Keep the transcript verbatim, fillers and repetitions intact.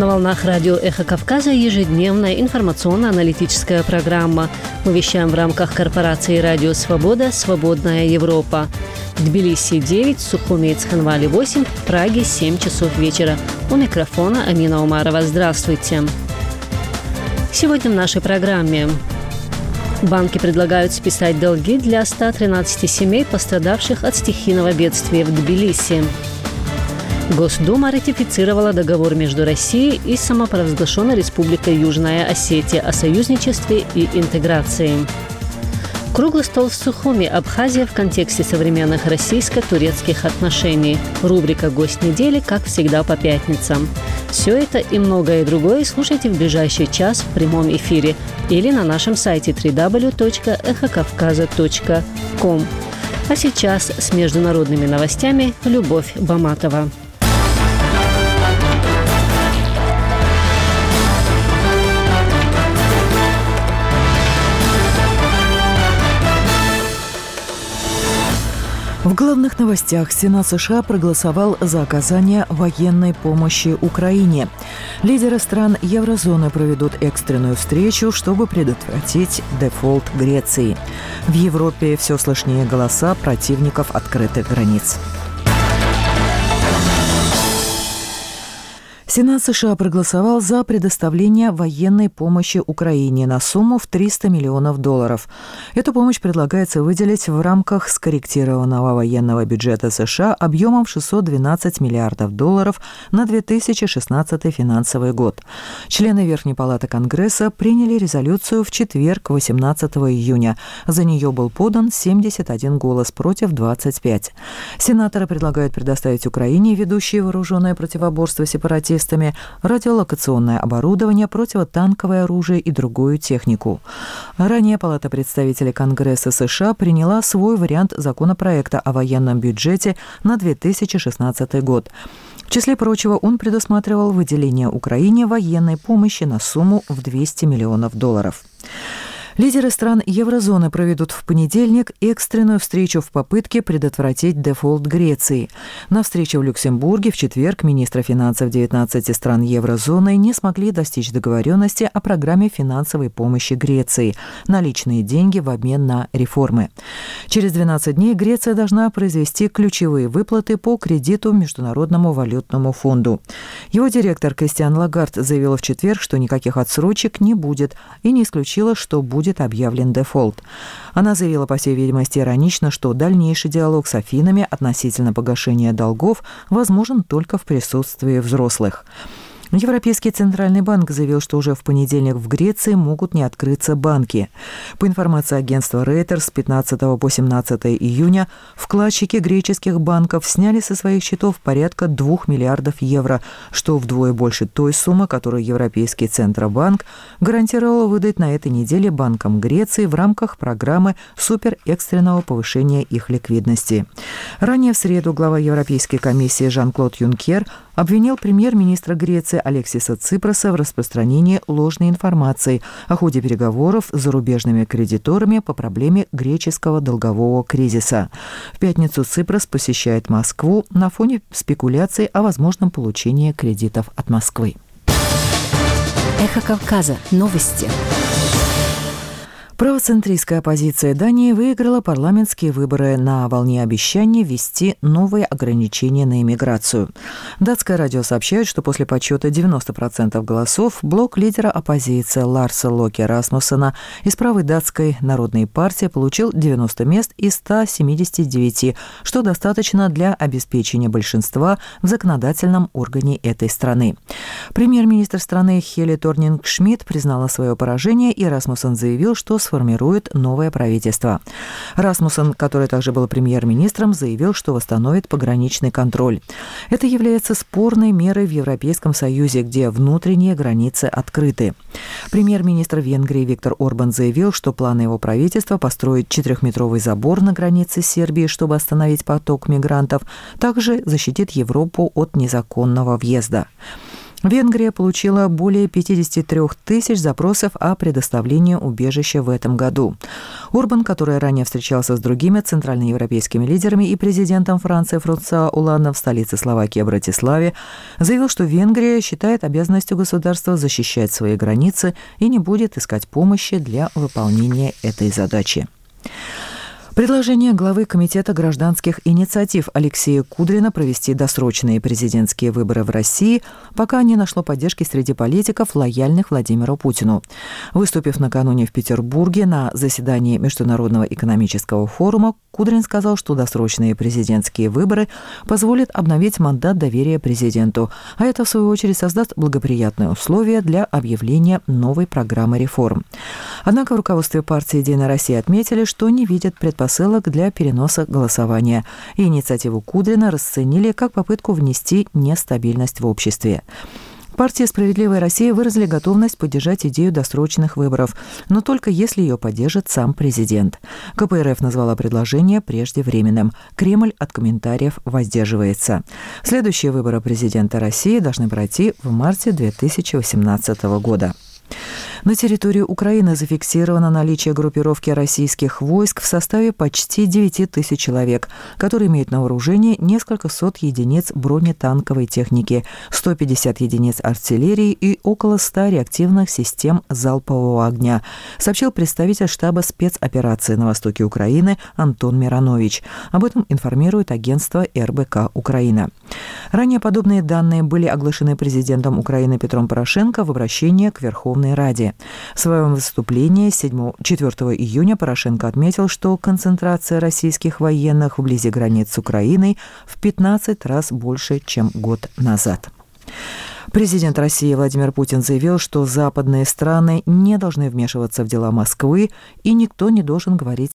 На волнах радио «Эхо Кавказа» ежедневная информационно-аналитическая программа. Мы вещаем в рамках корпорации «Радио Свобода. Свободная Европа». В Тбилиси девять, Сухуми и Цхинвали восемь, в Праге семь часов вечера. У микрофона Амина Умарова. Здравствуйте. Сегодня в нашей программе. Банки предлагают списать долги для ста тринадцати семей, пострадавших от стихийного бедствия в Тбилиси. Госдума ратифицировала договор между Россией и самопровозглашенной Республикой Южная Осетия о союзничестве и интеграции. Круглый стол в Сухуми, Абхазия в контексте современных российско-турецких отношений. Рубрика «Гость недели», как всегда, по пятницам. Все это и многое другое слушайте в ближайший час в прямом эфире или на нашем сайте дабл ю дабл ю дабл ю точка эхо кавказа точка ком. А сейчас с международными новостями Любовь Баматова. В главных новостях Сенат США проголосовал за оказание военной помощи Украине. Лидеры стран еврозоны проведут экстренную встречу, чтобы предотвратить дефолт Греции. В Европе все слышнее голоса противников открытых границ. Сенат США проголосовал за предоставление военной помощи Украине на сумму в триста миллионов долларов. Эту помощь предлагается выделить в рамках скорректированного военного бюджета США объемом шестьсот двенадцать миллиардов долларов на две тысячи шестнадцатый финансовый год. Члены Верхней палаты Конгресса приняли резолюцию в четверг, восемнадцатого июня. За нее был подан семьдесят один голос против двадцати пяти. Сенаторы предлагают предоставить Украине, ведущей вооруженное противоборство сепаратистам, радиолокационное оборудование, противотанковое оружие и другую технику. Ранее Палата представителей Конгресса США приняла свой вариант законопроекта о военном бюджете на две тысячи шестнадцатый год. В числе прочего, он предусматривал выделение Украине военной помощи на сумму в двести миллионов долларов. Лидеры стран еврозоны проведут в понедельник экстренную встречу в попытке предотвратить дефолт Греции. На встрече в Люксембурге в четверг министры финансов девятнадцати стран еврозоны не смогли достичь договоренности о программе финансовой помощи Греции – наличные деньги в обмен на реформы. Через двенадцать дней Греция должна произвести ключевые выплаты по кредиту Международному валютному фонду. Его директор Кристиан Лагард заявил в четверг, что никаких отсрочек не будет, и не исключила, что будет будет объявлен дефолт. Она заявила, по всей видимости, иронично, что дальнейший диалог с Афинами относительно погашения долгов возможен только в присутствии взрослых. Европейский центральный банк заявил, что уже в понедельник в Греции могут не открыться банки. По информации агентства Reuters, с пятнадцатого по семнадцатое июня вкладчики греческих банков сняли со своих счетов порядка двух миллиардов евро, что вдвое больше той суммы, которую Европейский Центробанк гарантировал выдать на этой неделе банкам Греции в рамках программы суперэкстренного повышения их ликвидности. Ранее в среду глава Европейской комиссии Жан-Клод Юнкер обвинил премьер-министра Греции Алексиса Ципроса в распространении ложной информации о ходе переговоров с зарубежными кредиторами по проблеме греческого долгового кризиса. В пятницу Ципрос посещает Москву на фоне спекуляций о возможном получении кредитов от Москвы. Эхо Кавказа. Новости. Правоцентристская оппозиция Дании выиграла парламентские выборы на волне обещаний ввести новые ограничения на иммиграцию. Датское радио сообщает, что после подсчета девяноста процентов голосов блок лидера оппозиции Ларса Локе Расмуссена из правой датской народной партии получил девяносто мест из ста семидесяти девяти, что достаточно для обеспечения большинства в законодательном органе этой страны. Премьер-министр страны Хелли Торнинг-Шмидт признала свое поражение, и Расмуссен заявил, что сформирует новое правительство. Расмуссен, который также был премьер-министром, заявил, что восстановит пограничный контроль. Это является спорной мерой в Европейском Союзе, где внутренние границы открыты. Премьер-министр Венгрии Виктор Орбан заявил, что планы его правительства построить четырехметровый забор на границе с Сербией, чтобы остановить поток мигрантов, также защитит Европу от незаконного въезда. Венгрия получила более пятьдесят три тысяч запросов о предоставлении убежища в этом году. Орбан, который ранее встречался с другими центральноевропейскими лидерами и президентом Франции Франсуа Олландом в столице Словакии Братиславе, заявил, что Венгрия считает обязанностью государства защищать свои границы и не будет искать помощи для выполнения этой задачи. Предложение главы Комитета гражданских инициатив Алексея Кудрина провести досрочные президентские выборы в России пока не нашло поддержки среди политиков, лояльных Владимиру Путину. Выступив накануне в Петербурге на заседании Международного экономического форума, Кудрин сказал, что досрочные президентские выборы позволят обновить мандат доверия президенту, а это, в свою очередь, создаст благоприятные условия для объявления новой программы реформ. Однако в руководстве партии «Единая Россия» отметили, что не видят предпосылок для переноса голосования, и инициативу Кудрина расценили как попытку внести нестабильность в обществе. Партия «Справедливая Россия» выразили готовность поддержать идею досрочных выборов, но только если ее поддержит сам президент. ка пэ эр эф назвала предложение преждевременным. Кремль от комментариев воздерживается. Следующие выборы президента России должны пройти в марте две тысячи восемнадцатого года. На территории Украины зафиксировано наличие группировки российских войск в составе почти девять тысяч человек, которые имеют на вооружении несколько сот единиц бронетанковой техники, сто пятьдесят единиц артиллерии и около ста реактивных систем залпового огня, сообщил представитель штаба спецоперации на востоке Украины Антон Миронович. Об этом информирует агентство эр бэ ка «Украина». Ранее подобные данные были оглашены президентом Украины Петром Порошенко в обращении к Верховной Раде. В своем выступлении четвёртого июня Порошенко отметил, что концентрация российских военных вблизи границ с Украиной в пятнадцать раз больше, чем год назад. Президент России Владимир Путин заявил, что западные страны не должны вмешиваться в дела Москвы, и никто не должен говорить